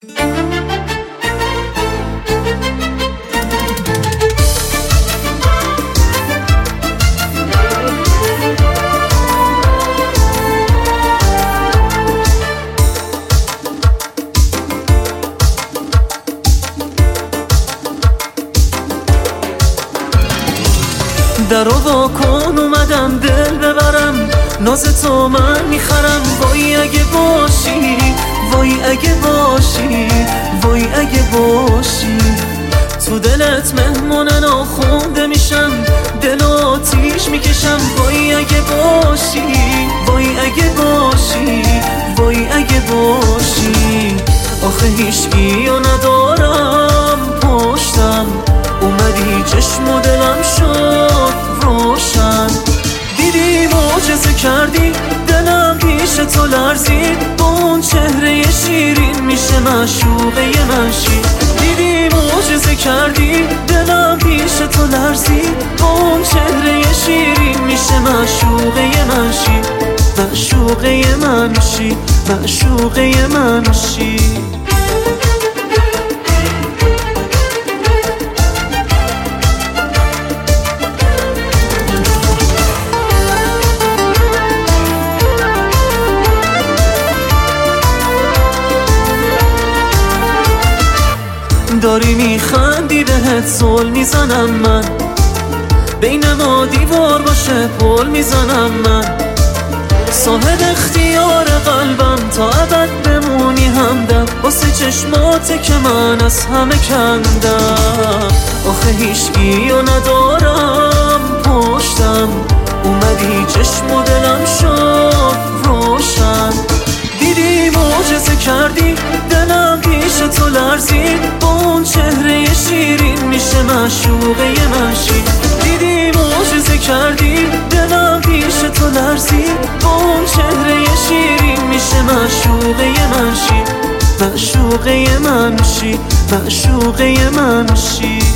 درو وا کن اومدم دل ببرم، ناز تو من میخرم. وای اگه باشی، وای اگه باشی، وای اگه باشی. تو دلت مهمون ناخونده میشم، دل آتیش میکشم. وای اگه باشی، وای اگه باشی، وای اگه باشی. آخه هیچکیو ندارم پشتم، اومدی چشم و دلم شد روشن. دیدی معجزه کردی، دلم پیش تو لرزید. با اون چهره شیرین میشه معشوقه من شی. دیدی معجزه کردی، دلم پیش تو لرزید. با اون چهره شیرین میشه معشوقه من شی. معشوقه من شی، معشوقه من شی. داری میخندی بهت زل میزنم من، بین ما دیوار باشه پل میزنم من. صاحب اختیار قلبم تا ابد بمونی همدم، واسه چشماته که من از همه کندم. آخه هیچکیو ندارم پشتم، اومدی چشم و دلم شد روشن. دیدی معجزه کردی، دلم پیش تو لرزید. با اون چهره شیرین میشه معشوقه من شی. دیدی معجزه کردی، دلم پیش تو لرزید. با اون چهره شیرین میشه معشوقه من شی. معشوقه من شی، معشوقه من شی.